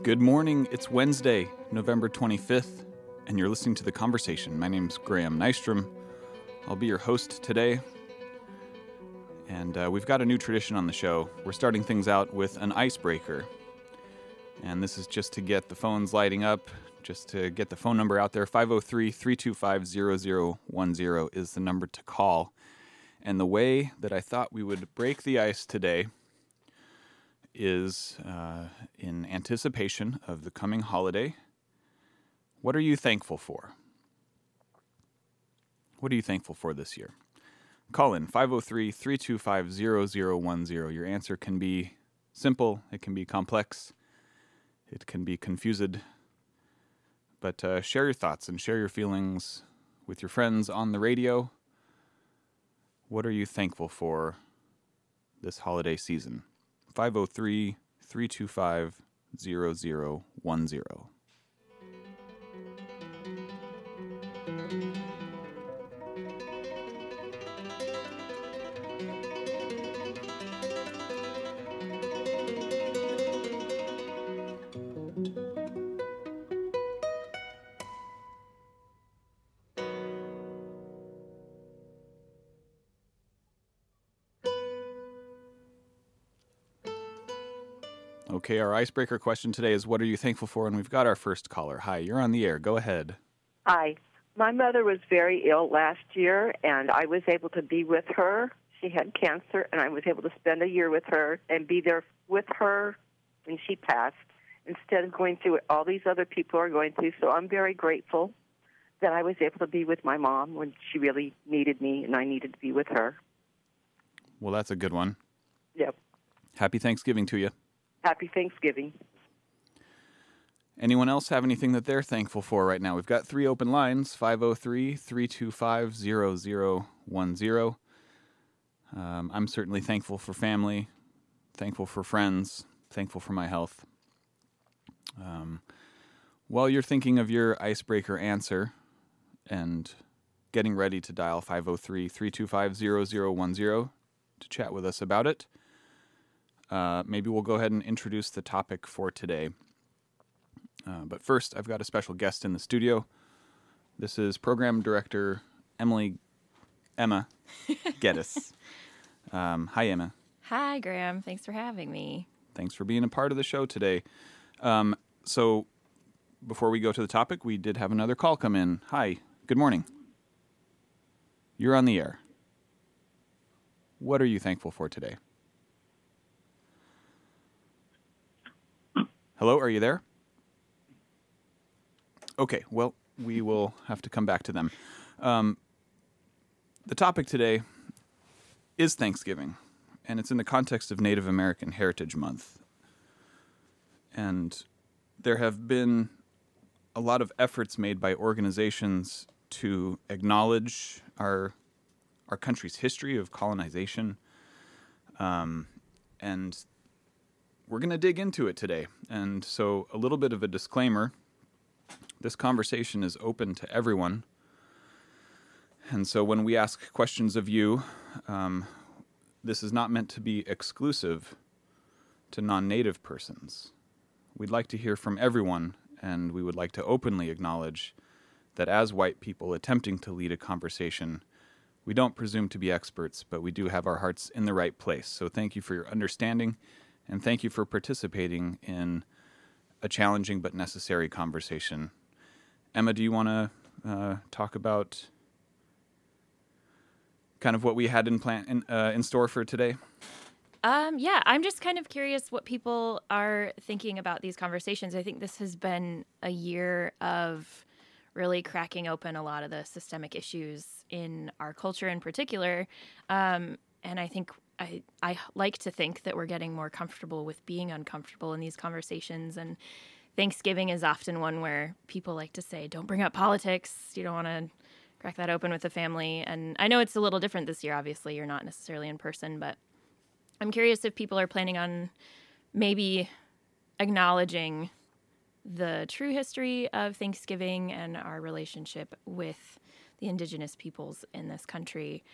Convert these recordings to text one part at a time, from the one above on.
Good morning. It's Wednesday, November 25th, and you're listening to The Conversation. My name's Graham Nystrom. I'll be your host today. And we've got a new tradition on the show. We're starting things out with an icebreaker. And this is just to get the phones lighting up, just to get the phone number out there. 503-325-0010 is the number to call. And the way that I thought we would break the ice today is in anticipation of the coming holiday. What are you thankful for? What are you thankful for this year? Call in 503-325-0010. Your answer can be simple, it can be complex, it can be confused, but share your thoughts and share your feelings with your friends on the radio. What are you thankful for this holiday season? 503-325-0010. Okay, our icebreaker question today is, what are you thankful for? And we've got our first caller. Hi, you're on the air. Go ahead. Hi. My mother was very ill last year, and I was able to be with her. She had cancer, and I was able to spend a year with her and be there with her when she passed, instead of going through what all these other people are going through. So I'm very grateful that I was able to be with my mom when she really needed me, and I needed to be with her. Well, that's a good one. Yep. Happy Thanksgiving to you. Happy Thanksgiving. Anyone else have anything that they're thankful for right now? We've got 3 open lines, 503-325-0010. I'm certainly thankful for family, thankful for friends, thankful for my health. While you're thinking of your icebreaker answer and getting ready to dial 503-325-0010 to chat with us about it, maybe we'll go ahead and introduce the topic for today. But first, I've got a special guest in the studio. This is Program Director Emma Geddes. Hi, Emma. Hi, Graham. Thanks for having me. Thanks for being a part of the show today. So before we go to the topic, we did have another call come in. Hi, good morning. You're on the air. What are you thankful for today? Hello, are you there? Okay, well, we will have to come back to them. The topic today is Thanksgiving, and it's in the context of Native American Heritage Month. And there have been a lot of efforts made by organizations to acknowledge our country's history of colonization, and we're going to dig into it today. And so a little bit of a disclaimer. This conversation is open to everyone. And so when we ask questions of you, this is not meant to be exclusive to non-native persons. We'd like to hear from everyone, and we would like to openly acknowledge that as white people attempting to lead a conversation, we don't presume to be experts, but we do have our hearts in the right place. So thank you for your understanding. And thank you for participating in a challenging but necessary conversation. Emma, do you want to talk about kind of what we had in store for today? Yeah, I'm just kind of curious what people are thinking about these conversations. I think this has been a year of really cracking open a lot of the systemic issues in our culture in particular. And I think I like to think that we're getting more comfortable with being uncomfortable in these conversations. And Thanksgiving is often one where people like to say, don't bring up politics. You don't want to crack that open with the family. And I know it's a little different this year. Obviously, you're not necessarily in person. But I'm curious if people are planning on maybe acknowledging the true history of Thanksgiving and our relationship with the indigenous peoples in this country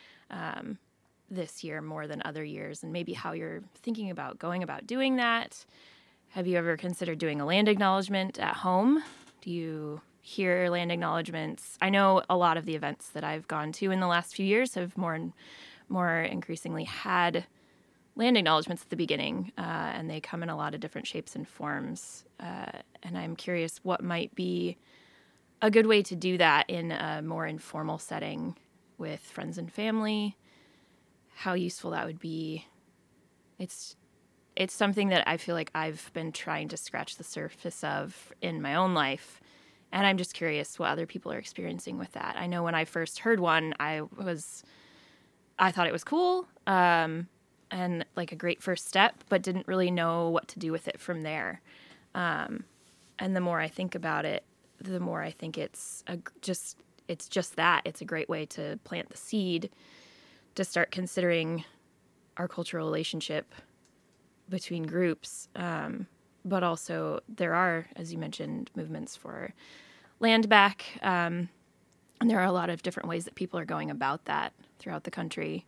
this year more than other years, and maybe how you're thinking about going about doing that, Have you ever considered doing a land acknowledgement at home? Do you hear land acknowledgements? I know a lot of the events that I've gone to in the last few years have more and more increasingly had land acknowledgements at the beginning, and they come in a lot of different shapes and forms. And I'm curious what might be a good way to do that in a more informal setting with friends and family, how useful that would be. It's something that I feel like I've been trying to scratch the surface of in my own life, and I'm just curious what other people are experiencing with that. I know when I first heard one, I thought it was cool, and like a great first step, but didn't really know what to do with it from there. And the more I think about it, the more I think it's just that. It's a great way to plant the seed to start considering our cultural relationship between groups. But also there are, as you mentioned, movements for land back. And there are a lot of different ways that people are going about that throughout the country.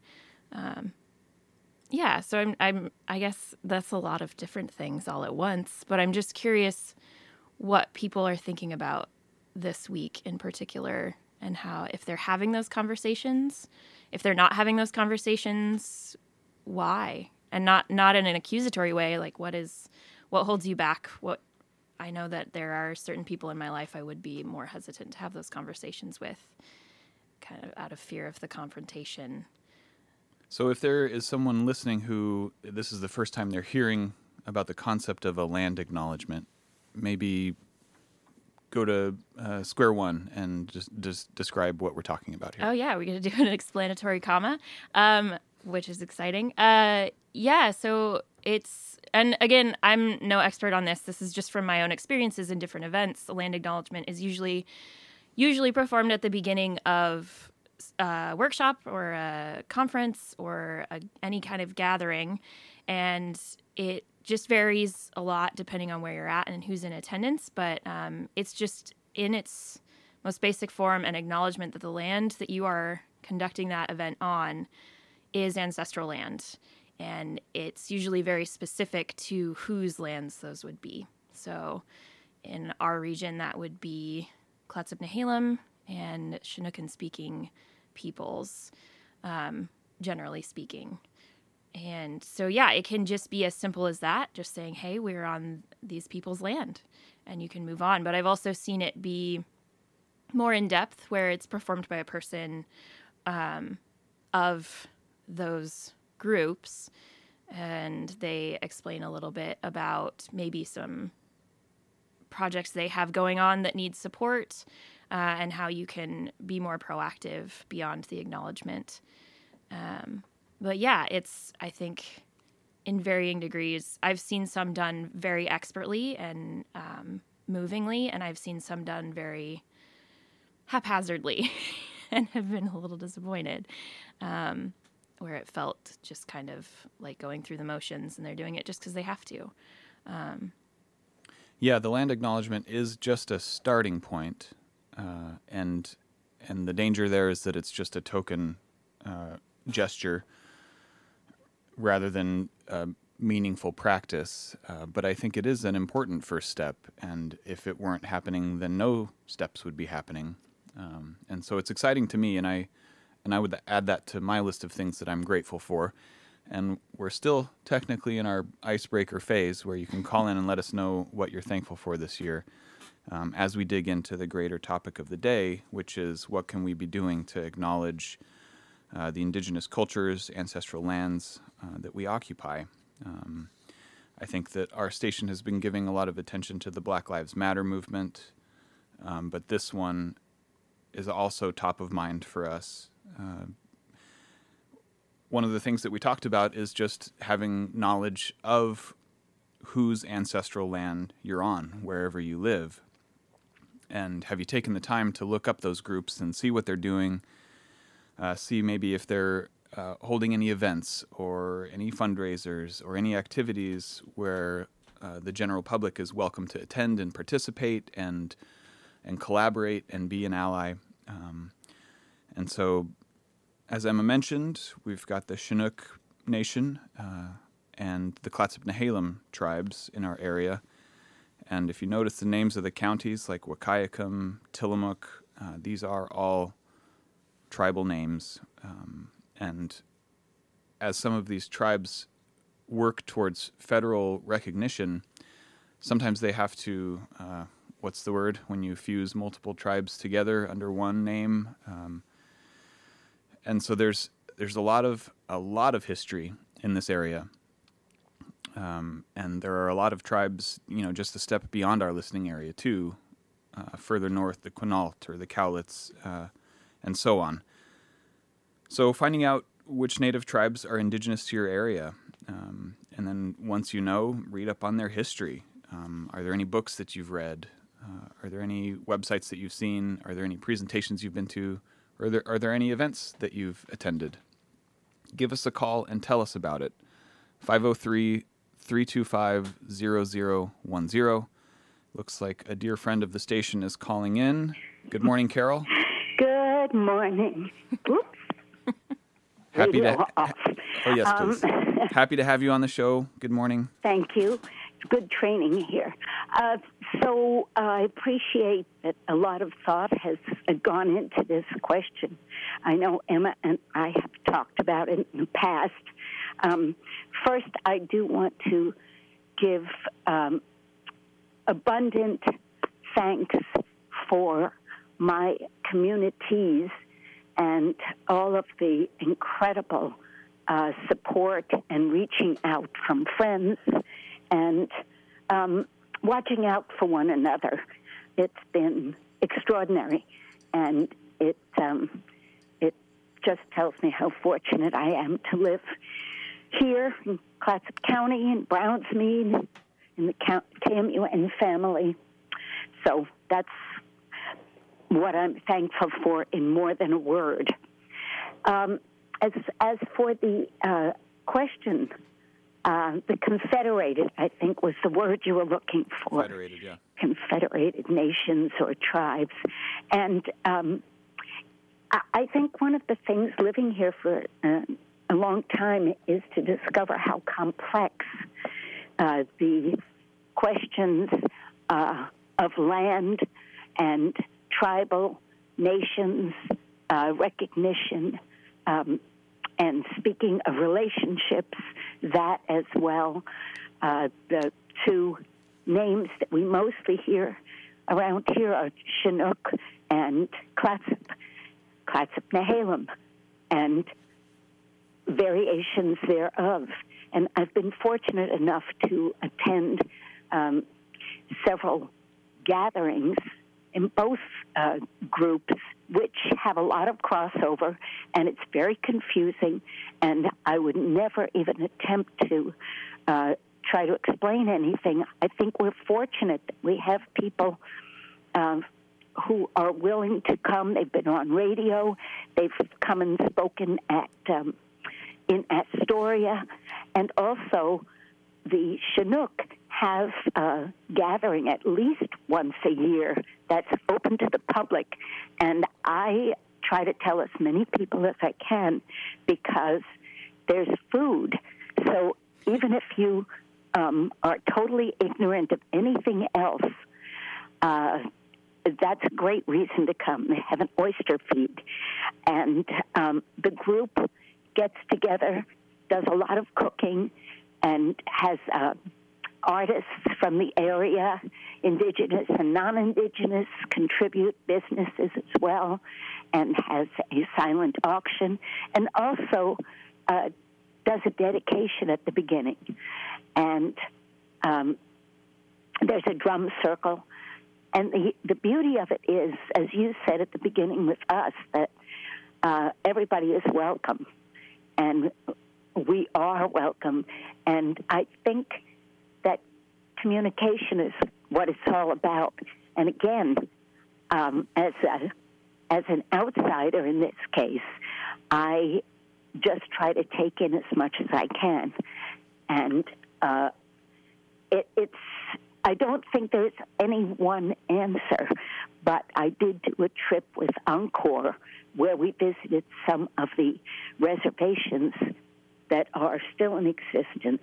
So I guess that's a lot of different things all at once, but I'm just curious what people are thinking about this week in particular, and how, if they're having those conversations, if they're not having those conversations, why? And not in an accusatory way, like what holds you back? I know that there are certain people in my life I would be more hesitant to have those conversations with, kind of out of fear of the confrontation. So if there is someone listening who this is the first time they're hearing about the concept of a land acknowledgement, maybe go to square one and just describe what we're talking about here. Oh, yeah, we're going to do an explanatory comma, which is exciting. So it's, and again, I'm no expert on this. This is just from my own experiences in different events. A land acknowledgement is usually performed at the beginning of a workshop or a conference or any kind of gathering, and it just varies a lot depending on where you're at and who's in attendance, but it's just in its most basic form an acknowledgement that the land that you are conducting that event on is ancestral land, and it's usually very specific to whose lands those would be. So in our region, that would be Clatsop Nehalem and Chinookan-speaking peoples, generally speaking. And so, it can just be as simple as that, just saying, hey, we're on these people's land, and you can move on. But I've also seen it be more in depth, where it's performed by a person of those groups, and they explain a little bit about maybe some projects they have going on that need support, and how you can be more proactive beyond the acknowledgement. But it's, I think, in varying degrees. I've seen some done very expertly and movingly, and I've seen some done very haphazardly and have been a little disappointed, where it felt just kind of like going through the motions, and they're doing it just because they have to. The land acknowledgement is just a starting point, and the danger there is that it's just a token gesture rather than meaningful practice. But I think it is an important first step, and if it weren't happening, then no steps would be happening. And so it's exciting to me, and I would add that to my list of things that I'm grateful for. And we're still technically in our icebreaker phase, where you can call in and let us know what you're thankful for this year, as we dig into the greater topic of the day, which is what can we be doing to acknowledge the indigenous cultures, ancestral lands that we occupy. I think that our station has been giving a lot of attention to the Black Lives Matter movement, but this one is also top of mind for us. One of the things that we talked about is just having knowledge of whose ancestral land you're on, wherever you live. And have you taken the time to look up those groups and see what they're doing, see maybe if they're holding any events or any fundraisers or any activities where the general public is welcome to attend and participate and collaborate and be an ally. And so, as Emma mentioned, we've got the Chinook Nation and the Clatsop Nehalem tribes in our area. And if you notice the names of the counties like Wahkiakum, Tillamook, these are all tribal names. And as some of these tribes work towards federal recognition, sometimes they have to, what's the word, when you fuse multiple tribes together under one name. And so there's a lot of history in this area. And there are a lot of tribes, just a step beyond our listening area too, further north, the Quinault or the Cowlitz, and so on. So finding out which native tribes are indigenous to your area, and then once you know, read up on their history. Are there any books that you've read? Are there any websites that you've seen? Are there any presentations you've been to? Or are there any events that you've attended? Give us a call and tell us about it. 503-325-0010. Looks like a dear friend of the station is calling in. Good morning, Carol. Good morning. Oops. Happy to. Off. Oh yes, please. Happy to have you on the show. Good morning. Thank you. It's good training here. So I appreciate that a lot of thought has gone into this question. I know Emma and I have talked about it in the past. First, I do want to give abundant thanks for my communities and all of the incredible support and reaching out from friends and watching out for one another. It's been extraordinary, and it just tells me how fortunate I am to live here in Clatsop County, in Brownsmead, in the KMUN family. So that's what I'm thankful for in more than a word. As for the question, the Confederated, I think, was the word you were looking for. Confederated, yeah. Confederated nations or tribes. And I think one of the things living here for a long time is to discover how complex the questions of land and tribal nations, recognition, and speaking of relationships, that as well. The two names that we mostly hear around here are Chinook and Clatsop Nehalem, and variations thereof. And I've been fortunate enough to attend several gatherings in both groups, which have a lot of crossover, and it's very confusing, and I would never even attempt to try to explain anything. I think we're fortunate that we have people who are willing to come. They've been on radio. They've come and spoken in Astoria, and also the Chinook have a gathering at least once a year that's open to the public, and I try to tell as many people as I can because there's food. So even if you are totally ignorant of anything else, that's a great reason to come. They have an oyster feed, and the group gets together, does a lot of cooking, and has artists from the area, indigenous and non-indigenous, contribute businesses as well, and has a silent auction, and also does a dedication at the beginning. And there's a drum circle. And the beauty of it is, as you said at the beginning with us, that everybody is welcome. And we are welcome. And I think that communication is what it's all about. And again, as an outsider in this case, I just try to take in as much as I can. And it's I don't think there's any one answer, but I did do a trip with Encore where we visited some of the reservations that are still in existence,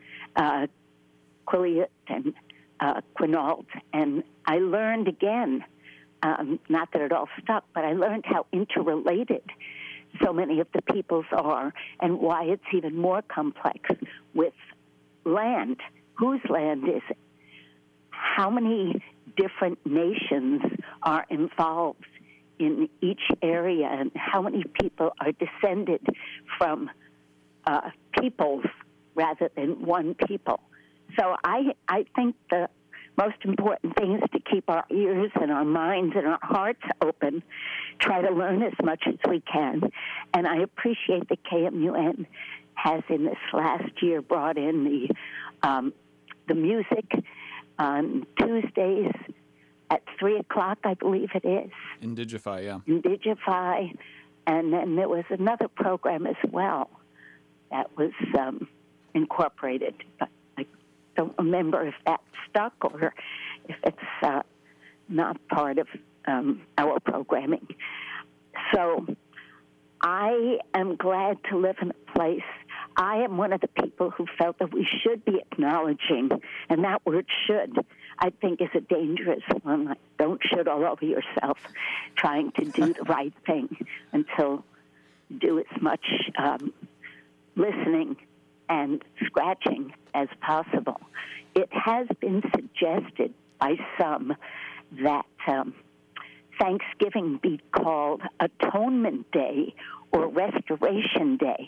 Quileute and Quinault. And I learned again, not that it all stuck, but I learned how interrelated so many of the peoples are and why it's even more complex with land. Whose land is it? How many different nations are involved in each area, and how many people are descended from peoples rather than one people? So I think the most important thing is to keep our ears and our minds and our hearts open, try to learn as much as we can. And I appreciate that KMUN has in this last year brought in the music on Tuesdays at 3 o'clock, I believe it is. Indigify, yeah. Indigify. And then there was another program as well that was incorporated. But I don't remember if that stuck or if it's not part of our programming. So I am glad to live in a place. I am one of the people who felt that we should be acknowledging, and that word should, I think, is a dangerous one. Like, don't should all over yourself, trying to do the right thing until do as much listening and scratching as possible. It has been suggested by some that Thanksgiving be called Atonement Day or Restoration Day.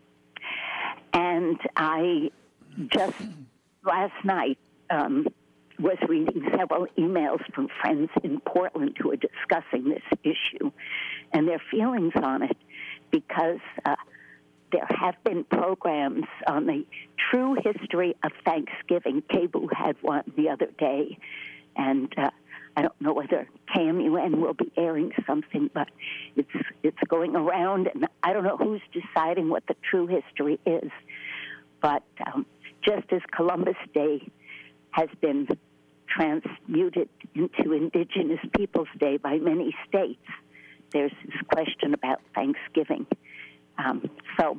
And I just last night was reading several emails from friends in Portland who are discussing this issue and their feelings on it, because there have been programs on the true history of Thanksgiving. KBOO had one the other day, and I don't know whether KMUN will be airing something, but it's going around, and I don't know who's deciding what the true history is. But just as Columbus Day has been transmuted into Indigenous Peoples Day by many states, there's this question about Thanksgiving. So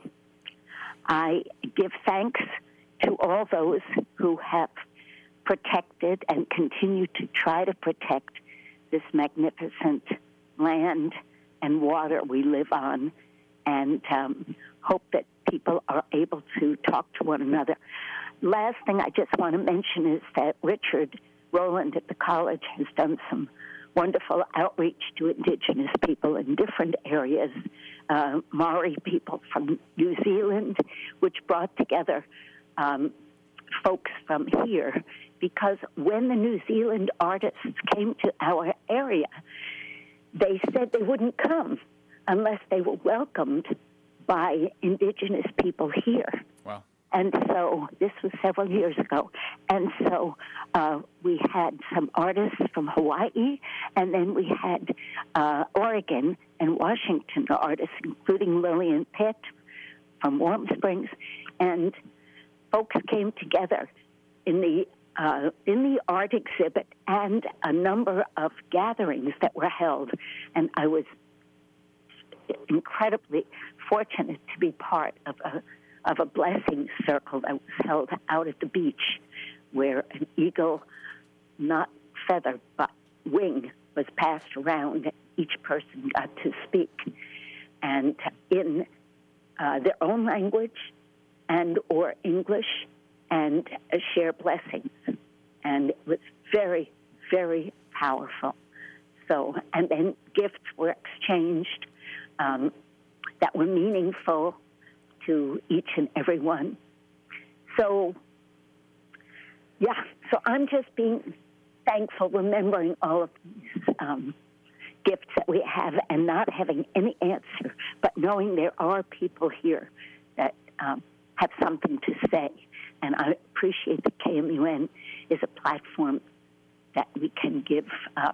I give thanks to all those who have protected and continue to try to protect this magnificent land and water we live on, and hope that people are able to talk to one another. Last thing I just want to mention is that Richard Rowland at the college has done some wonderful outreach to Indigenous people in different areas, Maori people from New Zealand, which brought together folks from here, because when the New Zealand artists came to our area, they said they wouldn't come unless they were welcomed by Indigenous people here. Wow. And so this was several years ago. And so we had some artists from Hawaii, and then we had Oregon and Washington artists, including Lillian Pitt from Warm Springs. And folks came together in the art exhibit and a number of gatherings that were held. And I was incredibly fortunate to be part of a blessing circle that was held out at the beach, where an eagle, not feather, but wing, was passed around. Each person got to speak, and in their own language and or English, and share blessings. And it was very, very powerful. So, and then gifts were exchanged that were meaningful to each and every one. So, yeah, so I'm just being thankful, remembering all of these gifts that we have and not having any answer, but knowing there are people here that have something to say. And I appreciate that KMUN is a platform that we can give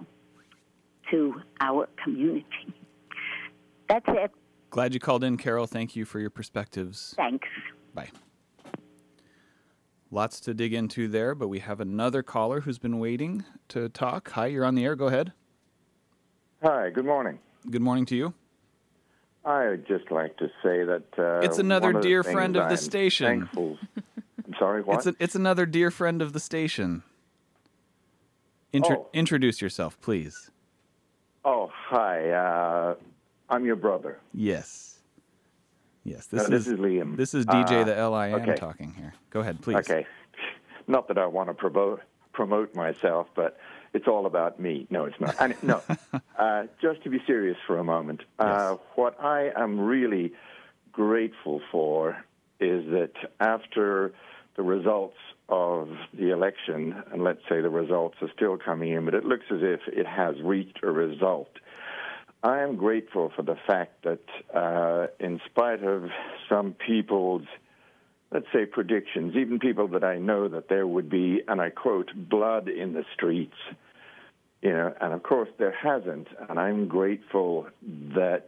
to our community. That's it. Glad you called in, Carol. Thank you for your perspectives. Thanks. Bye. Lots to dig into there, but we have another caller who's been waiting to talk. Hi, you're on the air. Go ahead. Hi, good morning. Good morning to you. I would just like to say that It's another one of dear the friend things of the I'm station. Thankful. I'm sorry, what? It's another dear friend of the station. Introduce yourself, please. Oh, hi. I'm your brother. Yes. This is Liam. This is DJ the LIM okay. talking here. Go ahead, please. Okay. Not that I want to promote myself, but it's all about me. No, it's not. No. Just to be serious for a moment, Yes. what I am really grateful for is that after the results of the election, and let's say the results are still coming in, but it looks as if it has reached a result. I am grateful for the fact that in spite of some people's, let's say, predictions, even people that I know that there would be, and I quote, blood in the streets, and of course there hasn't, and I'm grateful that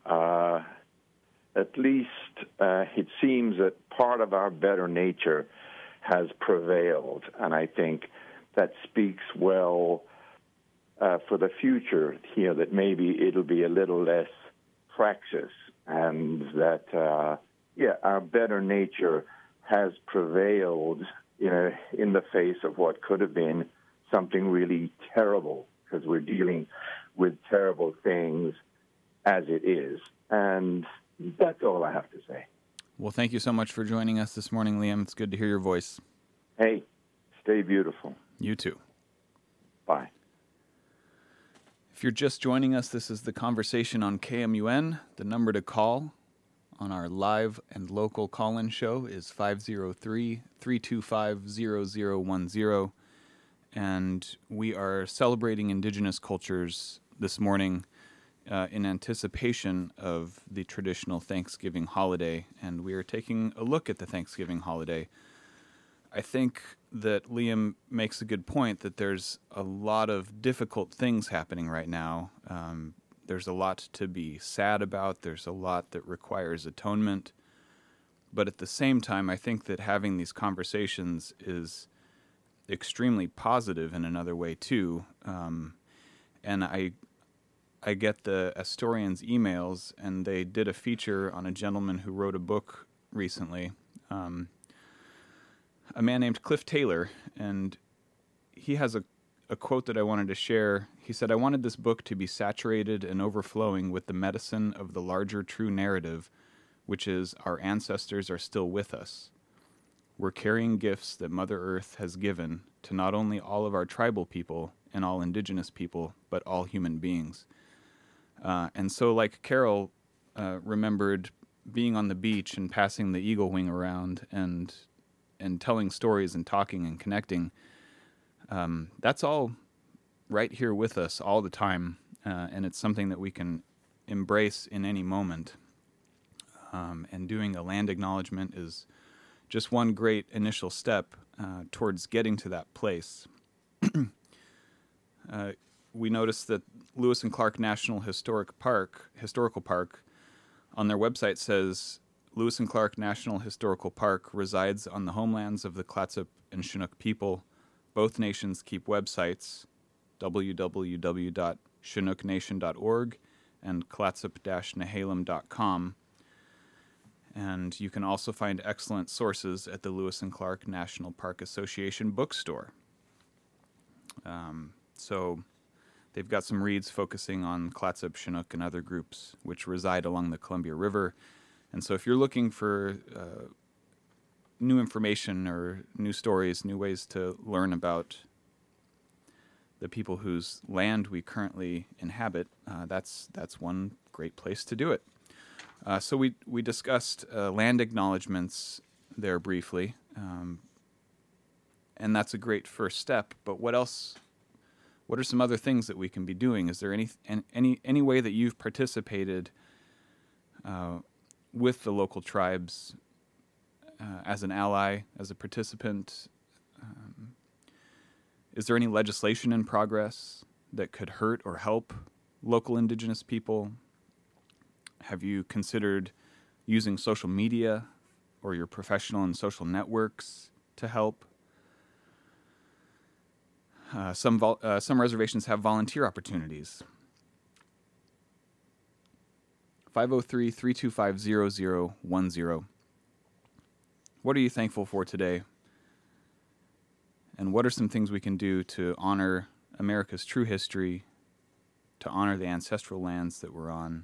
at least it seems that part of our better nature has prevailed, and I think that speaks well for the future, that maybe it'll be a little less fractious, and that, our better nature has prevailed, in the face of what could have been something really terrible, because we're dealing with terrible things as it is. And that's all I have to say. Well, thank you so much for joining us this morning, Liam. It's good to hear your voice. Hey, stay beautiful. You too. Bye. If you're just joining us, this is The Conversation on KMUN. The number to call on our live and local call-in show is 503-325-0010. And we are celebrating Indigenous cultures this morning in anticipation of the traditional Thanksgiving holiday. And we are taking a look at the Thanksgiving holiday. I think that Liam makes a good point that there's a lot of difficult things happening right now. There's a lot to be sad about. There's a lot that requires atonement. But at the same time, I think that having these conversations is extremely positive in another way, too. And I get the Astorians' emails, and they did a feature on a gentleman who wrote a book recently, a man named Cliff Taylor, and he has a quote that I wanted to share. He said, "I wanted this book to be saturated and overflowing with the medicine of the larger true narrative, which is our ancestors are still with us. We're carrying gifts that Mother Earth has given to not only all of our tribal people and all indigenous people, but all human beings." And so like Carol remembered being on the beach and passing the eagle wing around and telling stories and talking and connecting, that's all right here with us all the time, and it's something that we can embrace in any moment. And doing a land acknowledgement is just one great initial step towards getting to that place. We noticed that Lewis and Clark National Historical Park, on their website says, Lewis and Clark National Historical Park resides on the homelands of the Clatsop and Chinook people. Both nations keep websites, www.chinooknation.org and clatsop-nehalem.com. And you can also find excellent sources at the Lewis and Clark National Park Association bookstore. So they've got some reads focusing on Clatsop, Chinook, and other groups which reside along the Columbia River. And so if you're looking for new information or new stories, new ways to learn about the people whose land we currently inhabit, that's one great place to do it. So we discussed land acknowledgements there briefly, and that's a great first step. But what else? What are some other things that we can be doing? Is there any way that you've participated with the local tribes as an ally, as a participant? Is there any legislation in progress that could hurt or help local Indigenous people? Have you considered using social media or your professional and social networks to help? Some reservations have volunteer opportunities. 503-325-0010. What are you thankful for today? And what are some things we can do to honor America's true history, to honor the ancestral lands that we're on?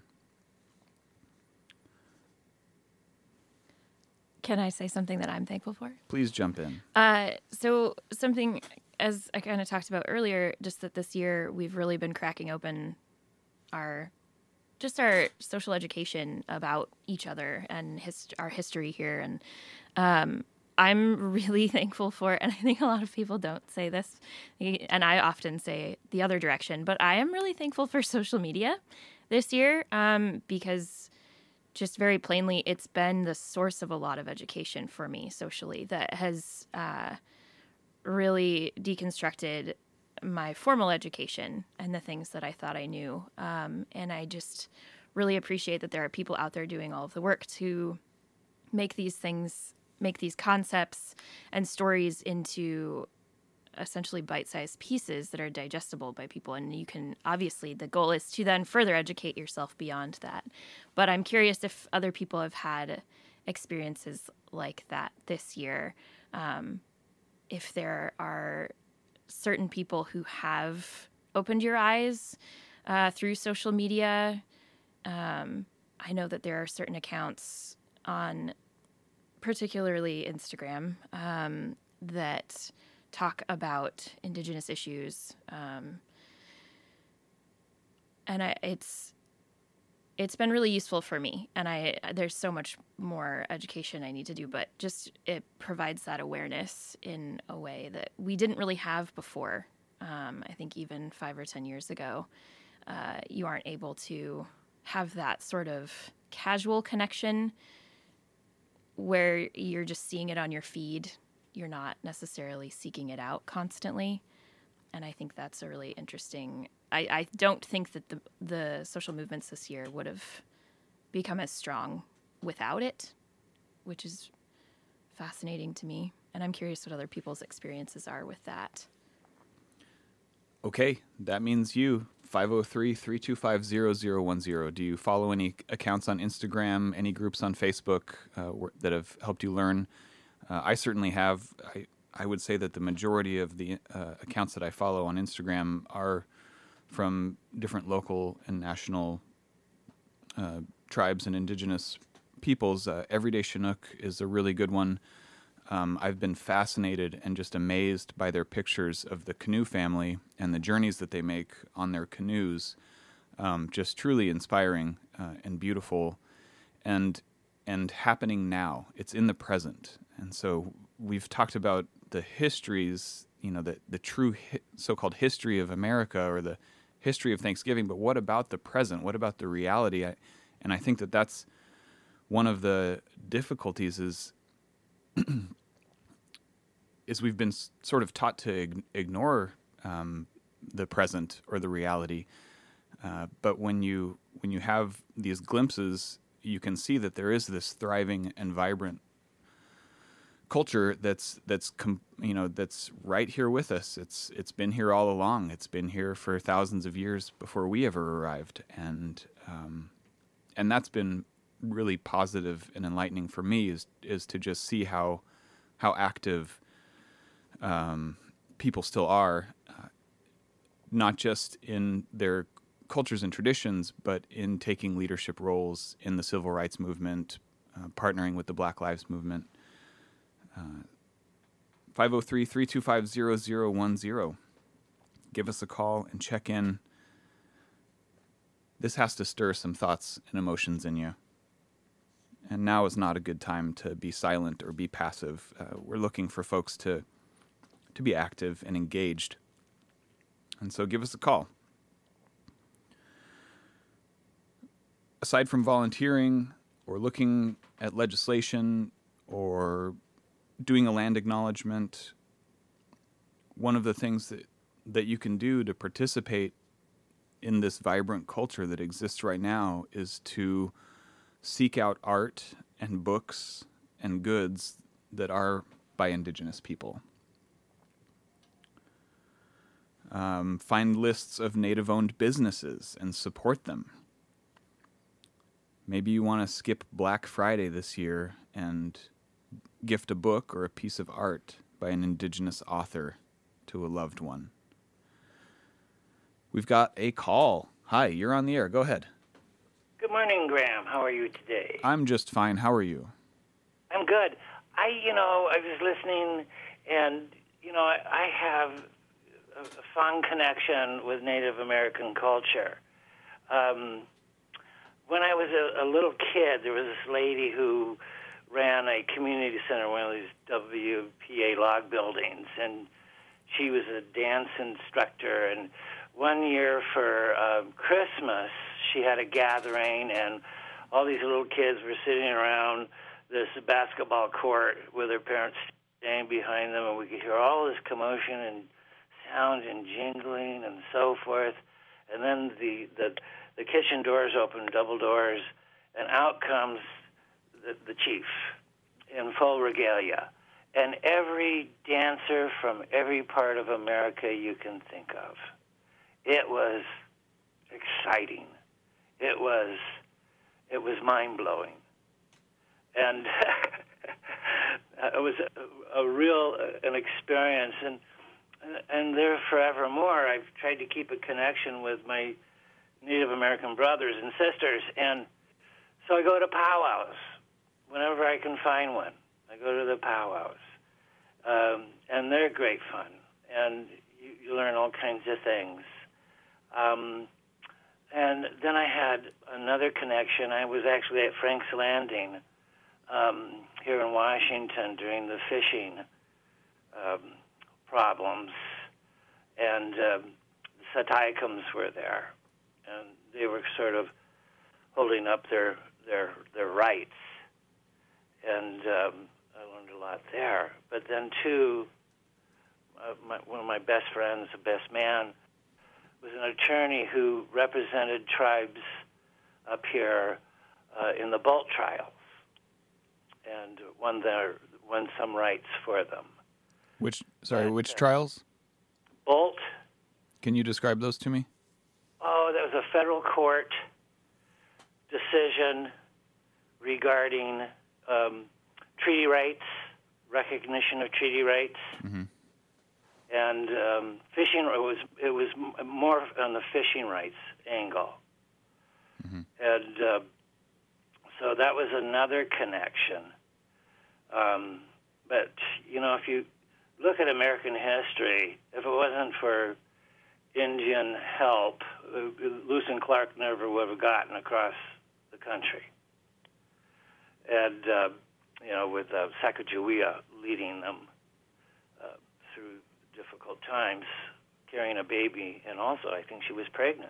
Can I say something that I'm thankful for? Please jump in. So something, as I kind of talked about earlier, just that this year we've really been cracking open our social education about each other and our history here. And I'm really thankful for, and I think a lot of people don't say this, and I often say the other direction, but I am really thankful for social media this year because just very plainly, it's been the source of a lot of education for me socially that has really deconstructed my formal education and the things that I thought I knew. And I just really appreciate that there are people out there doing all of the work to make these concepts and stories into essentially bite-sized pieces that are digestible by people. And you can, obviously, the goal is to then further educate yourself beyond that. But I'm curious if other people have had experiences like that this year. If there are certain people who have opened your eyes through social media. I know that there are certain accounts on particularly Instagram that talk about Indigenous issues, and it's been really useful for me. And there's so much more education I need to do, but just it provides that awareness in a way that we didn't really have before. I think even 5 or 10 years ago, you aren't able to have that sort of casual connection where you're just seeing it on your feed. You're not necessarily seeking it out constantly. And I think that's a really interesting... I don't think that the social movements this year would have become as strong without it, which is fascinating to me. And I'm curious what other people's experiences are with that. Okay, that means you. 503-325-0010. Do you follow any accounts on Instagram, any groups on Facebook that have helped you learn? I certainly have. I would say that the majority of the accounts that I follow on Instagram are from different local and national tribes and indigenous peoples. Everyday Chinook is a really good one. I've been fascinated and just amazed by their pictures of the canoe family and the journeys that they make on their canoes. Just truly inspiring and beautiful, and happening now. It's in the present. And so we've talked about the histories, the true so-called history of America or the history of Thanksgiving, but what about the present? What about the reality? And I think that that's one of the difficulties is we've been sort of taught to ignore the present or the reality. But when you have these glimpses, you can see that there is this thriving and vibrant culture that's right here with us. It's been here all along. It's been here for thousands of years before we ever arrived, and that's been really positive and enlightening for me is to just see how active people still are, not just in their cultures and traditions, but in taking leadership roles in the civil rights movement, partnering with the Black Lives Movement. 503-325-0010. Give us a call and check in. This has to stir some thoughts and emotions in you. And now is not a good time to be silent or be passive. We're looking for folks to be active and engaged. And so give us a call. Aside from volunteering or looking at legislation or doing a land acknowledgement, one of the things that you can do to participate in this vibrant culture that exists right now is to seek out art and books and goods that are by Indigenous people. Find lists of Native-owned businesses and support them. Maybe you want to skip Black Friday this year and gift a book or a piece of art by an Indigenous author to a loved one. We've got a call. Hi, you're on the air. Go ahead. Good morning, Graham. How are you today? I'm just fine. How are you? I'm good. I was listening, and, I have a fond connection with Native American culture. When I was a little kid, there was this lady who ran a community center, one of these WPA log buildings, and she was a dance instructor. And one year for Christmas, she had a gathering, and all these little kids were sitting around this basketball court with their parents standing behind them, and we could hear all this commotion and sound and jingling and so forth. And then the kitchen doors open, double doors, and out comes the chief in full regalia. And every dancer from every part of America you can think of. It was exciting. It was mind-blowing. And it was a real an experience. And there forevermore, I've tried to keep a connection with my Native American brothers and sisters. And so I go to powwows whenever I can find one. I go to the powwows. And they're great fun. And you learn all kinds of things. And then I had another connection. I was actually at Frank's Landing here in Washington during the fishing problems. And the Sataikums were there. And they were sort of holding up their rights. And I learned a lot there. But then, too, one of my best friends, the best man, was an attorney who represented tribes up here in the Bolt trials and won some rights for them. Which trials? Bolt. Can you describe those to me? Oh, that was a federal court decision regarding treaty rights, recognition of treaty rights. Mm-hmm. And fishing, it was more on the fishing rights angle. Mm-hmm. And so that was another connection. But, if you look at American history, if it wasn't for Indian help, Lewis and Clark never would have gotten across the country. And, with Sacagawea leading them through difficult times, carrying a baby, and also I think she was pregnant.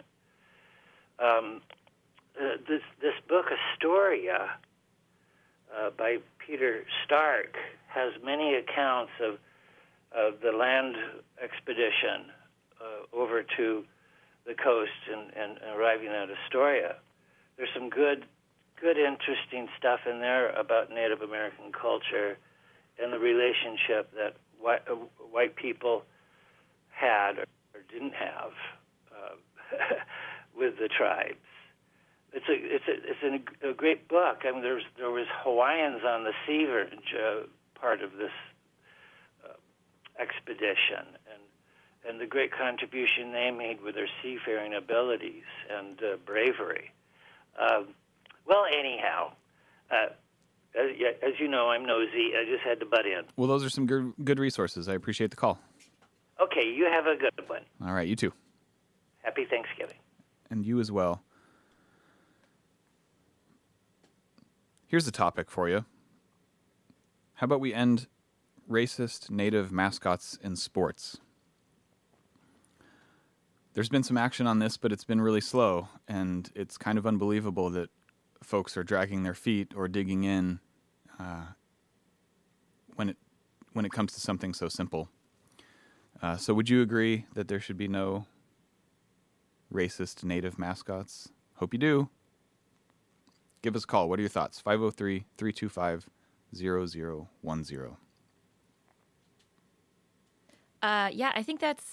This book, Astoria, by Peter Stark, has many accounts of the land expedition over to the coast and arriving at Astoria. There's some good, interesting stuff in there about Native American culture and the relationship that white people had or didn't have with the tribes. It's a great book. I mean, there was Hawaiians on the Seaverage part of this expedition, and the great contribution they made with their seafaring abilities and bravery. Well, anyhow, as you know, I'm nosy. I just had to butt in. Well, those are some good resources. I appreciate the call. Okay, you have a good one. All right, you too. Happy Thanksgiving. And you as well. Here's the topic for you. How about we end racist Native mascots in sports? There's been some action on this, but it's been really slow, and it's kind of unbelievable that folks are dragging their feet or digging in when it comes to something so simple. So would you agree that there should be no racist Native mascots? Hope you do. Give us a call. What are your thoughts? 503-325-0010. Yeah, I think that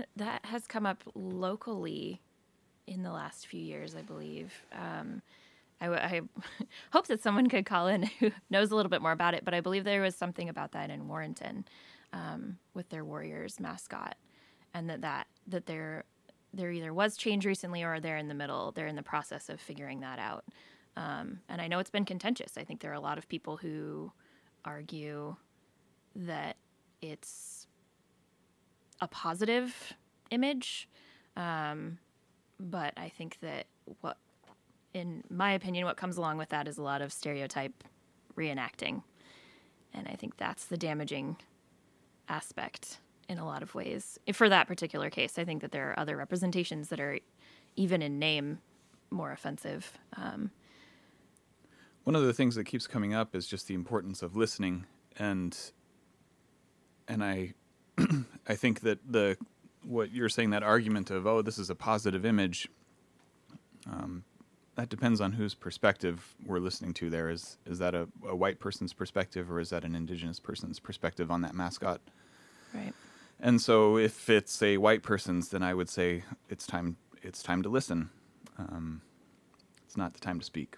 has come up locally in the last few years, I believe. I hope that someone could call in who knows a little bit more about it, but I believe there was something about that in Warrenton with their Warriors mascot, and that there either was change recently or they're in the middle. They're in the process of figuring that out. And I know it's been contentious. I think there are a lot of people who argue that it's a positive image. But I think that in my opinion, what comes along with that is a lot of stereotype reenacting. And I think that's the damaging aspect in a lot of ways. For that particular case, I think that there are other representations that are, even in name, more offensive. One of the things that keeps coming up is just the importance of listening, and I I think that what you're saying, that argument of, oh, this is a positive image, that depends on whose perspective we're listening to there. Is that a white person's perspective, or is that an indigenous person's perspective on that mascot? Right. And so if it's a white person's, then I would say it's time to listen. It's not the time to speak.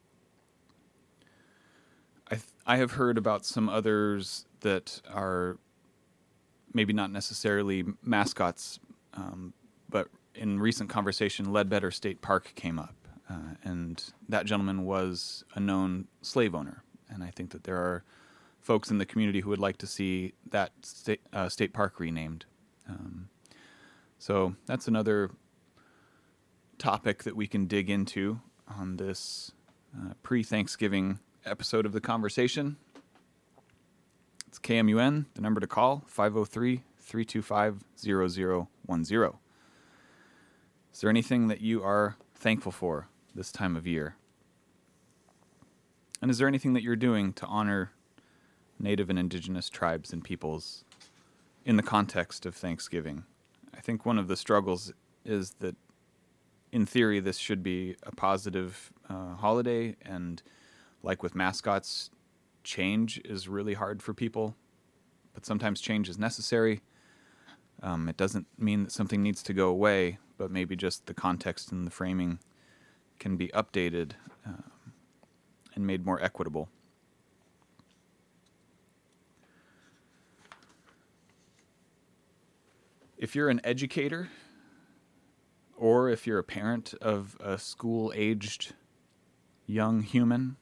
I have heard about some others that are maybe not necessarily mascots, but in recent conversation, Ledbetter State Park came up, and that gentleman was a known slave owner, and I think that there are folks in the community who would like to see that state park renamed. So that's another topic that we can dig into on this pre-Thanksgiving episode of The Conversation. It's KMUN, the number to call, 503-325-0010. Is there anything that you are thankful for this time of year? And is there anything that you're doing to honor Native and Indigenous tribes and peoples in the context of Thanksgiving? I think one of the struggles is that, in theory, this should be a positive holiday, and like with mascots, change is really hard for people, but sometimes change is necessary. It doesn't mean that something needs to go away, but maybe just the context and the framing can be updated and made more equitable. If you're an educator, or if you're a parent of a school-aged young human,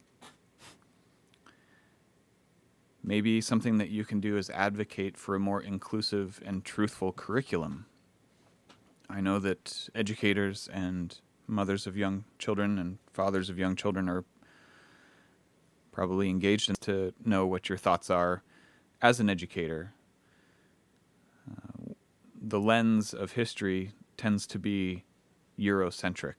maybe something that you can do is advocate for a more inclusive and truthful curriculum. I know that educators and mothers of young children and fathers of young children are probably engaged in to know what your thoughts are as an educator. The lens of history tends to be Eurocentric,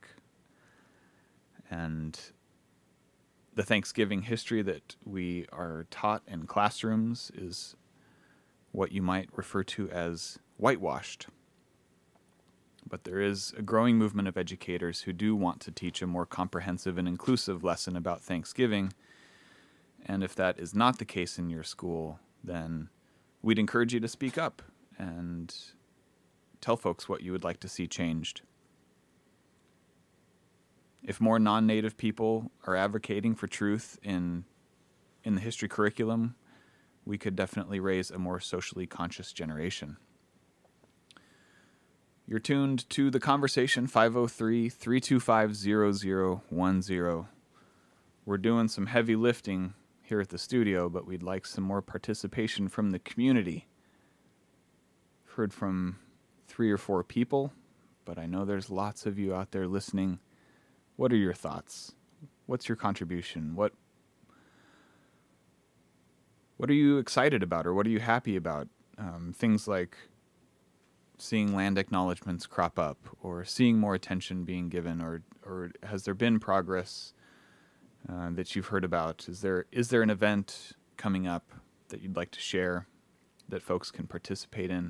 and the Thanksgiving history that we are taught in classrooms is what you might refer to as whitewashed. But there is a growing movement of educators who do want to teach a more comprehensive and inclusive lesson about Thanksgiving. And if that is not the case in your school, then we'd encourage you to speak up and tell folks what you would like to see changed. If more non-native people are advocating for truth in the history curriculum, we could definitely raise a more socially conscious generation. You're tuned to The Conversation, 503-325-0010. We're doing some heavy lifting here at the studio, but we'd like some more participation from the community. I've heard from 3 or 4 people, but I know there's lots of you out there listening. What are your thoughts? What's your contribution? What are you excited about, or what are you happy about? Things like seeing land acknowledgements crop up, or seeing more attention being given, or has there been progress that you've heard about? Is there an event coming up that you'd like to share that folks can participate in?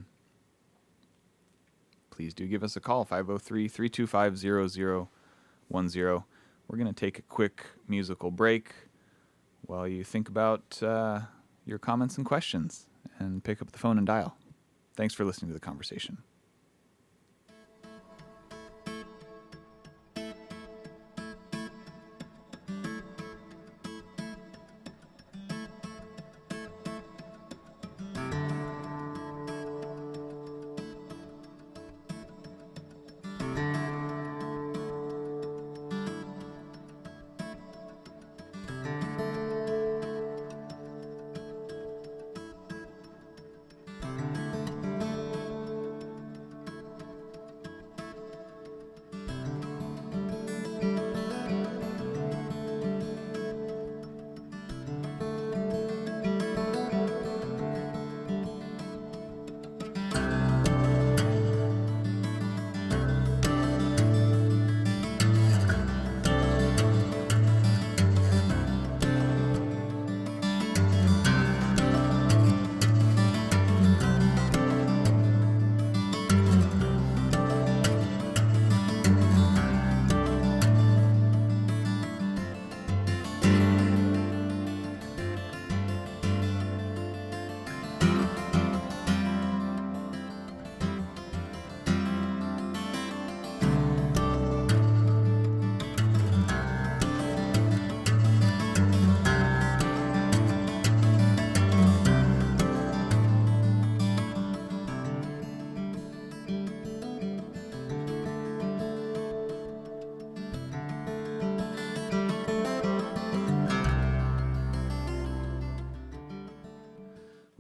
Please do give us a call, 503-325-0010. We're going to take a quick musical break while you think about your comments and questions, and pick up the phone and dial. Thanks for listening to The Conversation.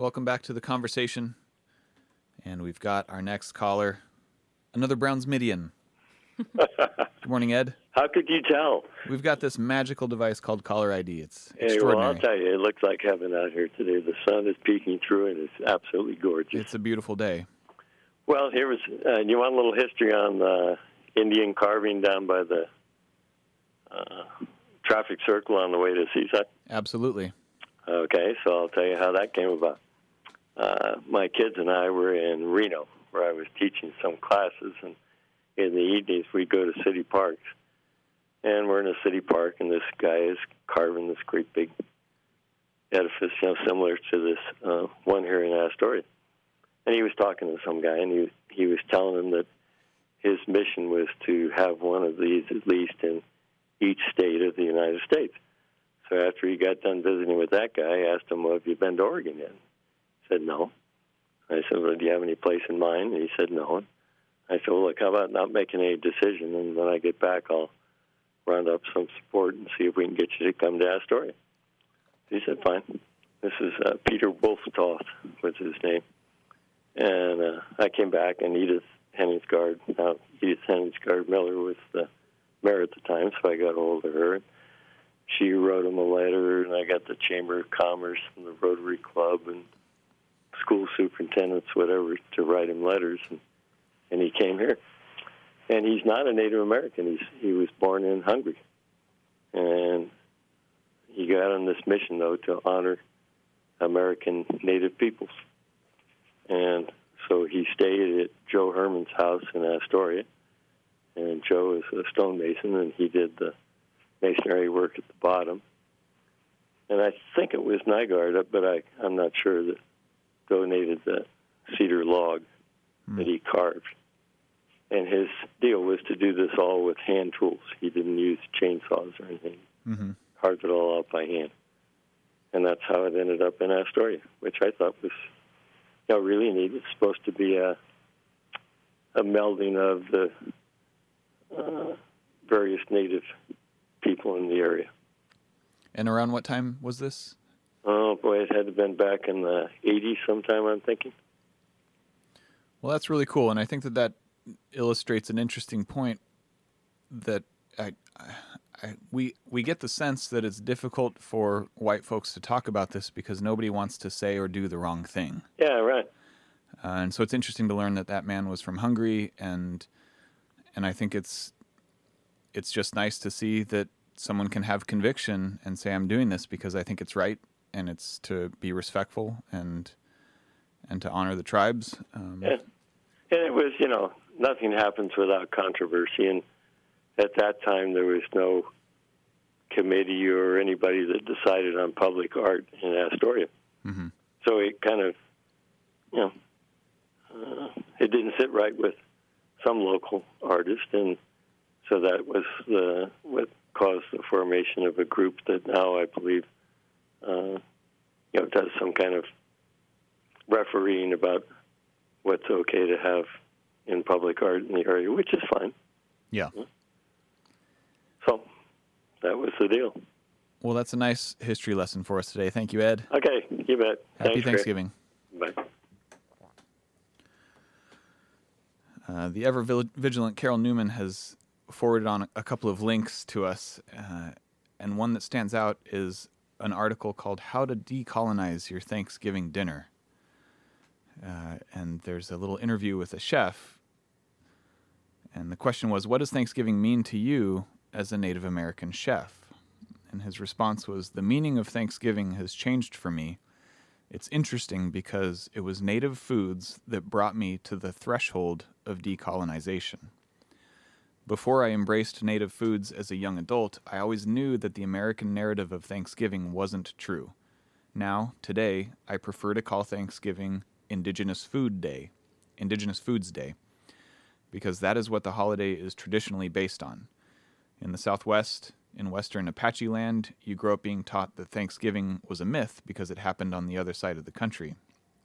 Welcome back to the conversation. And we've got our next caller, another Brownsmidian. Good morning, Ed. How could you tell? We've got this magical device called Caller ID. It's Hey, well, extraordinary. I'll tell you, it looks like heaven out here today. The sun is peeking through, and it's absolutely gorgeous. It's a beautiful day. Well, here was, you want a little history on the Indian carving down by the traffic circle on the way to Seaside? Absolutely. Okay, so I'll tell you how that came about. My kids and I were in Reno, where I was teaching some classes, and in the evenings we'd go to city parks. And we're in a city park, and this guy is carving this great big edifice, similar to this one here in Astoria. And he was talking to some guy, and he was telling him that his mission was to have one of these at least in each state of the United States. So after he got done visiting with that guy, I asked him, well, have you been to Oregon yet? He said, no. I said, well, do you have any place in mind? And he said, no. I said, well, look, how about not making any decision, and when I get back, I'll round up some support and see if we can get you to come to Astoria. He said, fine. This is Peter Wolftoth was his name. And I came back, and Edith Henningsgaard Miller was the mayor at the time, so I got a hold of her. She wrote him a letter, and I got the Chamber of Commerce and the Rotary Club and school superintendents, whatever, to write him letters, and he came here. And he's not a Native American. He was born in Hungary. And he got on this mission, though, to honor American Native peoples. And so he stayed at Joe Herman's house in Astoria. And Joe is a stonemason, and he did the masonry work at the bottom. And I think it was Nygaard, but I'm not sure, that donated the cedar log that he carved. And his deal was to do this all with hand tools. He didn't use chainsaws or anything. Mm-hmm. Carved it all out by hand. And that's how it ended up in Astoria, which I thought was really neat. It's supposed to be a melding of the various Native people in the area. And around what time was this? Oh, boy, it had to have been back in the 80s sometime, I'm thinking. Well, that's really cool, and I think that illustrates an interesting point that we get the sense that it's difficult for white folks to talk about this because nobody wants to say or do the wrong thing. Yeah, right. And so it's interesting to learn that man was from Hungary, and I think it's just nice to see that someone can have conviction and say, I'm doing this because I think it's right, and it's to be respectful and to honor the tribes. Yeah. And it was, nothing happens without controversy, and at that time there was no committee or anybody that decided on public art in Astoria. Mm-hmm. So it kind of, it didn't sit right with some local artists, and so that was what caused the formation of a group that now I believe, does some kind of refereeing about what's okay to have in public art in the area, which is fine. Yeah. So that was the deal. Well, that's a nice history lesson for us today. Thank you, Ed. Okay, you bet. Happy Thanksgiving. Bye. The ever-vigilant Carol Newman has forwarded on a couple of links to us, and one that stands out is an article called How to Decolonize Your Thanksgiving Dinner. And there's a little interview with a chef, and the question was, what does Thanksgiving mean to you as a Native American chef? And his response was, the meaning of Thanksgiving has changed for me. It's interesting because it was Native foods that brought me to the threshold of decolonization. Before I embraced Native foods as a young adult, I always knew that the American narrative of Thanksgiving wasn't true. Now, today, I prefer to call Thanksgiving Indigenous Foods Day, because that is what the holiday is traditionally based on. In the Southwest, in Western Apache land, you grow up being taught that Thanksgiving was a myth because it happened on the other side of the country.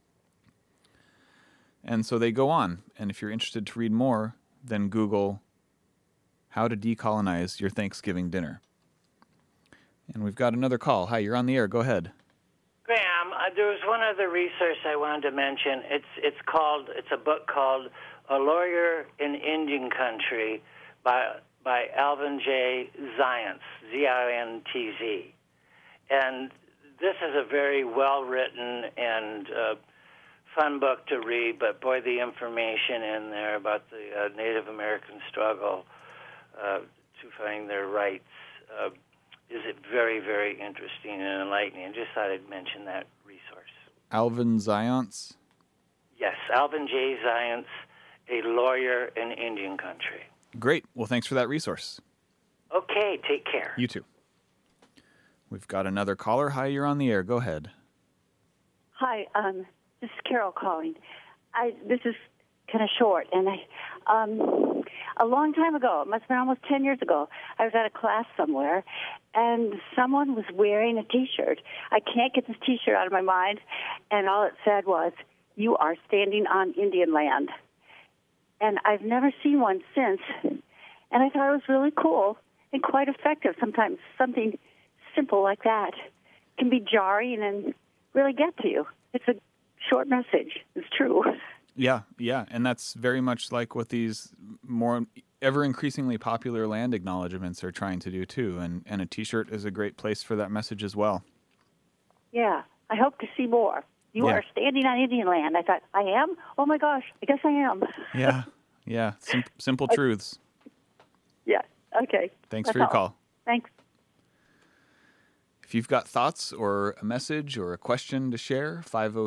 And so they go on, and if you're interested to read more, then Google how to decolonize your Thanksgiving dinner. And we've got another call. Hi, you're on the air. Go ahead. Graham, There was one other resource I wanted to mention. It's a book called A Lawyer in Indian Country by Alvin J. Zients, Z-I-N-T-Z. And this is a very well-written and fun book to read, but boy, the information in there about the Native American struggle to find their rights is very, very interesting and enlightening. I just thought I'd mention that resource. Alvin Zients? Yes, Alvin J. Zients, A Lawyer in Indian Country. Great. Well, thanks for that resource. Okay, take care. You too. We've got another caller. Hi, you're on the air. Go ahead. Hi, this is Carol calling. This is kind of short, and a long time ago, it must have been almost 10 years ago, I was at a class somewhere, and someone was wearing a T-shirt. I can't get this T-shirt out of my mind, and all it said was, "You are standing on Indian land." And I've never seen one since, and I thought it was really cool and quite effective. Sometimes something simple like that can be jarring and really get to you. It's a short message. It's true. Yeah, and that's very much like what these more ever-increasingly popular land acknowledgments are trying to do, too, and a T-shirt is a great place for that message as well. Yeah, I hope to see more. You are standing on Indian land. I thought, I am? Oh, my gosh, I guess I am. Yeah, simple truths. Yeah, okay. Thanks for your call. Thanks. If you've got thoughts or a message or a question to share,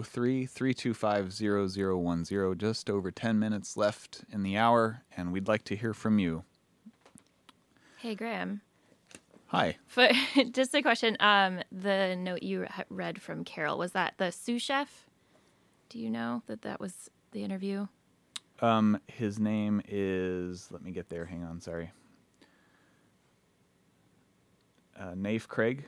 503-325-0010. Just over 10 minutes left in the hour, and we'd like to hear from you. Hey, Graham. Hi. Just a question. The note you read from Carol, was that the sous chef? Do you know that was the interview? His name is, let me get there. Hang on. Sorry. Nephi Craig.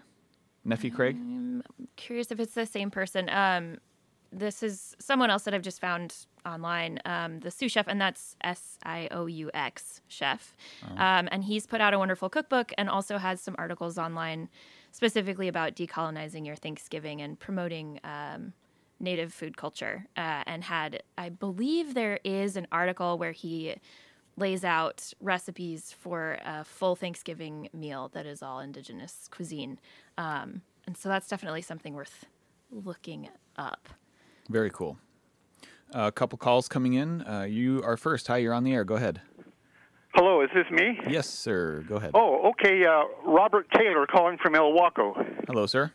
I'm curious if it's the same person. This is someone else that I've just found online, the sous chef, and that's SIOUX chef. And he's put out a wonderful cookbook and also has some articles online specifically about decolonizing your Thanksgiving and promoting Native food culture. And I believe there is an article where he lays out recipes for a full Thanksgiving meal that is all indigenous cuisine. And so that's definitely something worth looking up. Very cool. A couple calls coming in. You are first. Hi, you're on the air. Go ahead. Hello, is this me? Yes, sir. Go ahead. Oh, okay. Robert Taylor calling from Ilwaco. Hello, sir.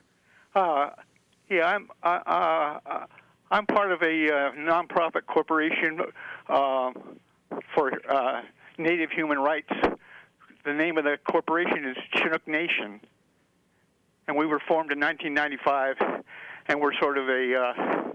Yeah, I'm part of a nonprofit corporation for Native human rights. The name of the corporation is Chinook Nation, and we were formed in 1995, and we're sort of a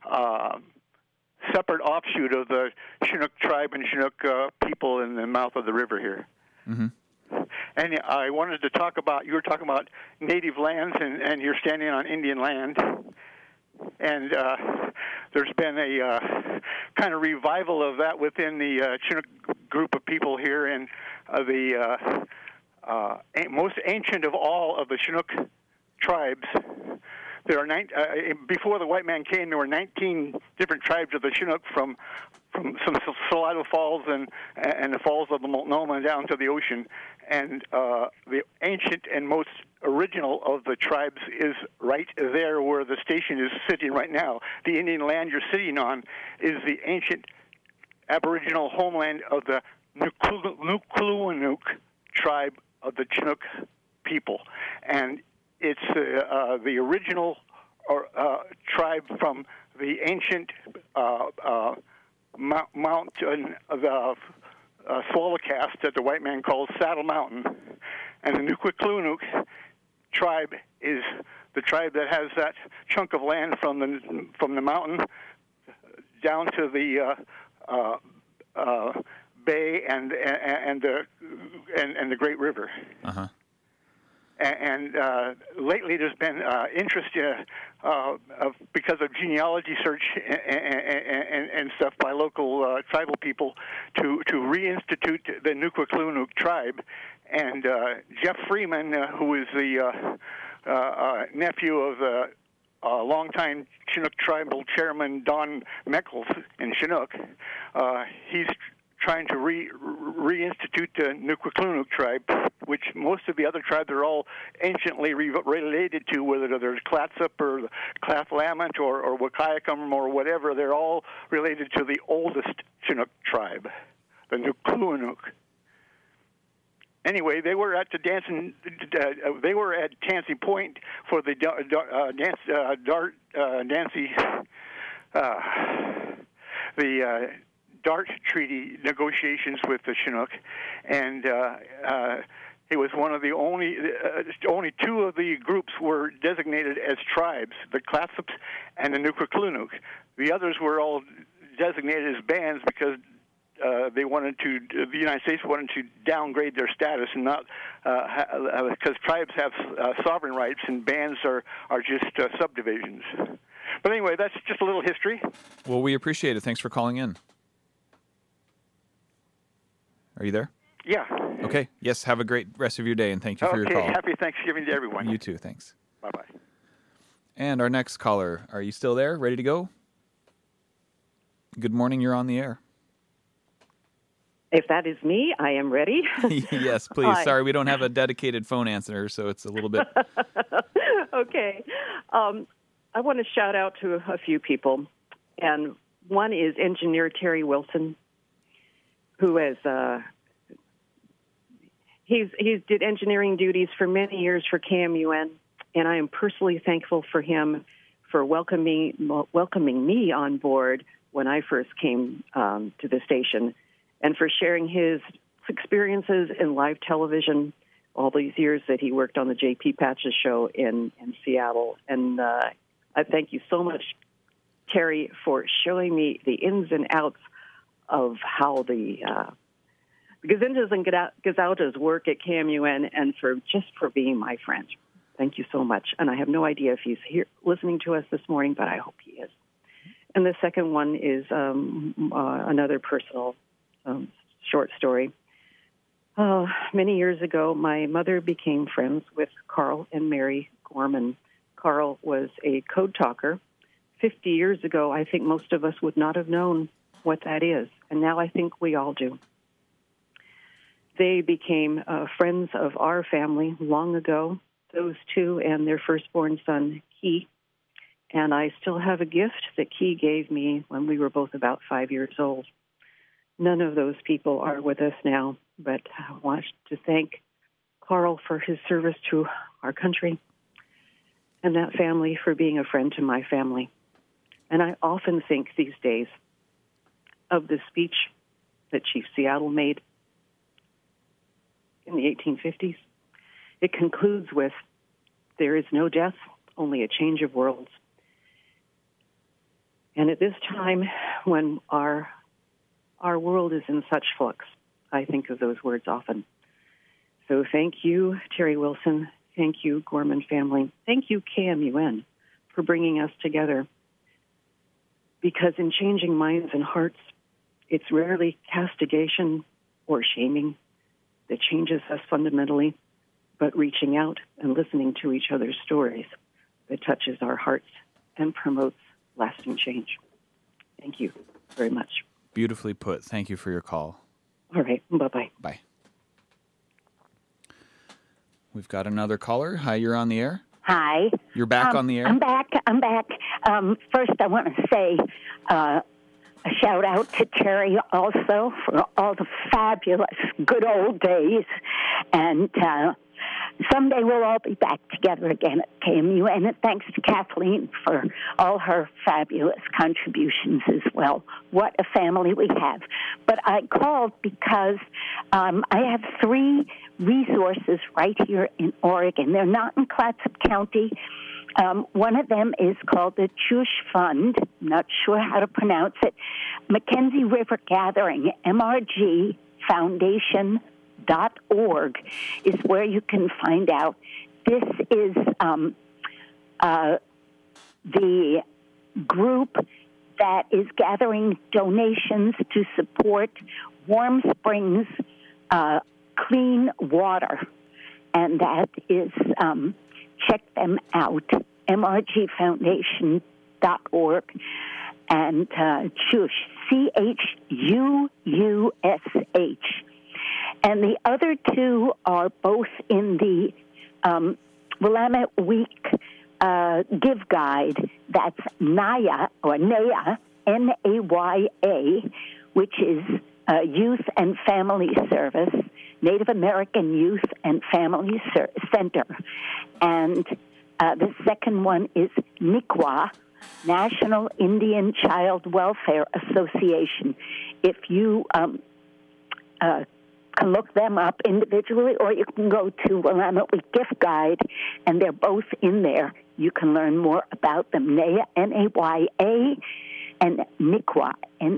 separate offshoot of the Chinook tribe and Chinook people in the mouth of the river here. Mm-hmm. And I wanted to talk about, you were talking about native lands, and you're standing on Indian land. And there's been a kind of revival of that within the Chinook group of people here, and the most ancient of all of the Chinook tribes. There are before the white man came, there were 19 different tribes of the Chinook from some Salado Falls and the falls of the Multnomah down to the ocean. And the ancient and most original of the tribes is right there where the station is sitting right now. The Indian land you're sitting on is the ancient Aboriginal homeland of the Nuku'luwanuk tribe of the Chinook people. And it's the original tribe from the ancient mountain of Swallowcast that the white man calls Saddle Mountain. And the Nuku'luwanuk tribe is the tribe that has that chunk of land from the mountain down to the bay and the Great River. Uh-huh. And lately there's been interest because of genealogy search and stuff by local tribal people to reinstitute the Nuku'luwanuk tribe. And Jeff Freeman, who is the nephew of the longtime Chinook tribal chairman Don Meckles in Chinook. He's trying to reinstitute the Nukwaklunik tribe, which most of the other tribes are all anciently related to, whether there's Clatsop or Claflamant or Wakayakum or whatever. They're all related to the oldest Chinook tribe, the Nukwaklunik. Anyway, they were at the they were at Tansy Point for the DART treaty negotiations with the Chinook, and it was one of the only two of the groups were designated as tribes, the Clatsops and the Nukwaklunik. The others were all designated as bands because the United States wanted to downgrade their status and not, because tribes have sovereign rights and bands are just subdivisions. But anyway, that's just a little history. Well, we appreciate it. Thanks for calling in. Are you there? Yeah. Okay. Yes, have a great rest of your day, and thank you for your call. Okay, happy Thanksgiving to everyone. You too, thanks. Bye-bye. And our next caller, are you still there, ready to go? Good morning, you're on the air. If that is me, I am ready. Yes, please. Hi. Sorry, we don't have a dedicated phone answer, so it's a little bit... Okay. I want to shout out to a few people, and one is engineer Terry Wilson, who has he's did engineering duties for many years for KMUN, and I am personally thankful for him for welcoming me on board when I first came to the station, and for sharing his experiences in live television all these years that he worked on the J.P. Patches show in Seattle. And I thank you so much, Terry, for showing me the ins and outs of how the Gazintas and Gazautas work at KMUN, and for being my friend. Thank you so much. And I have no idea if he's here listening to us this morning, but I hope he is. And the second one is another personal short story. Many years ago, my mother became friends with Carl and Mary Gorman. Carl was a code talker. 50 years ago, I think most of us would not have known what that is, and now I think we all do. They became friends of our family long ago, those two and their firstborn son, Key. And I still have a gift that Key gave me when we were both about 5 years old. None of those people are with us now, but I want to thank Carl for his service to our country and that family for being a friend to my family. And I often think these days of the speech that Chief Seattle made in the 1850s. It concludes with, "There is no death, only a change of worlds." And at this time, when our world is in such flux, I think of those words often. So thank you, Terry Wilson. Thank you, Gorman family. Thank you, KMUN, for bringing us together. Because in changing minds and hearts, it's rarely castigation or shaming that changes us fundamentally, but reaching out and listening to each other's stories that touches our hearts and promotes lasting change. Thank you very much. Beautifully put. Thank you for your call. All right. Bye-bye. Bye. We've got another caller. Hi, you're on the air. Hi. You're back on the air? I'm back. First, I want to say a shout-out to Terry also for all the fabulous good old days. And someday we'll all be back together again at KMU. And thanks to Kathleen for all her fabulous contributions as well. What a family we have. But I called because I have 3 resources right here in Oregon. They're not in Clatsop County. One of them is called the Chush Fund. I'm not sure how to pronounce it. Mackenzie River Gathering, MRG Foundation.org is where you can find out. This is the group that is gathering donations to support Warm Springs clean water. And that is, check them out mrgfoundation.org, and Chush, CHUUSH. And the other two are both in the Willamette Week Give Guide. That's NAYA, or NAYA, NAYA, which is Youth and Family Service, Native American Youth and Family Center. And the second one is NICWA, National Indian Child Welfare Association. If you can look them up individually, or you can go to Willamette Week Gift Guide, and they're both in there. You can learn more about them. NAYA, N-A-Y-A, and NICWA,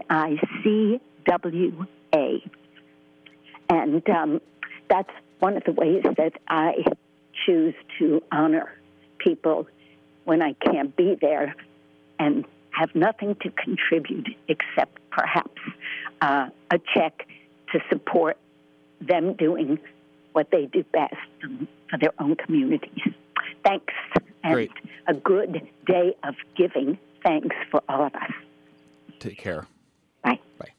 N-I-C-W-A. And that's one of the ways that I choose to honor people when I can't be there and have nothing to contribute except perhaps a check to support them doing what they do best for their own communities. Thanks, and Great. A good day of giving thanks for all of us. Take care. Bye. Bye.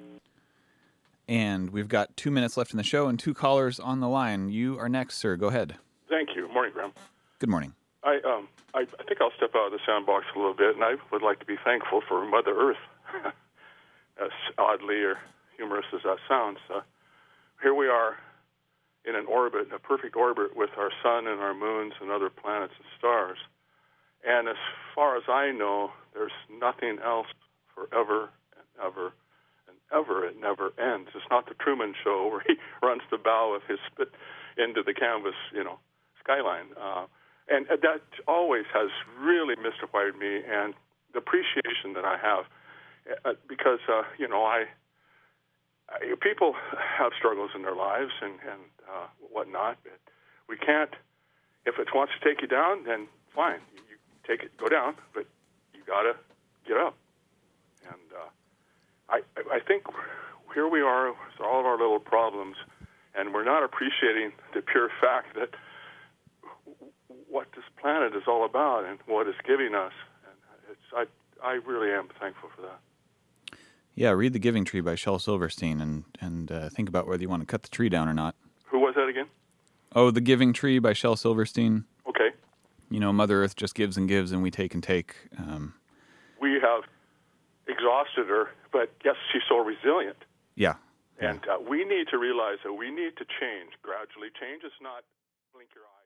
And we've got 2 minutes left in the show and 2 callers on the line. You are next, sir. Go ahead. Thank you. Morning, Graham. Good morning. I think I'll step out of the sandbox a little bit, and I would like to be thankful for Mother Earth, as oddly or humorous as that sounds. Here we are in an orbit, a perfect orbit with our sun and our moons and other planets and stars. And as far as I know, there's nothing else forever and ever and ever. It never ends. It's not the Truman Show where he runs the bow of his spit into the canvas, skyline. And that always has really mystified me, and the appreciation that I have, because, people have struggles in their lives and whatnot. But we can't, if it wants to take you down, then fine. You take it, go down, but you got to get up. And I think here we are with all of our little problems, and we're not appreciating the pure fact that what this planet is all about and what it's giving us. And I really am thankful for that. Yeah, read The Giving Tree by Shel Silverstein and think about whether you want to cut the tree down or not. Who was that again? Oh, The Giving Tree by Shel Silverstein. Okay. Mother Earth just gives, and we take and take. We have exhausted her, but yes, she's so resilient. Yeah. And we need to realize that we need to change gradually. Change is not blink your eye.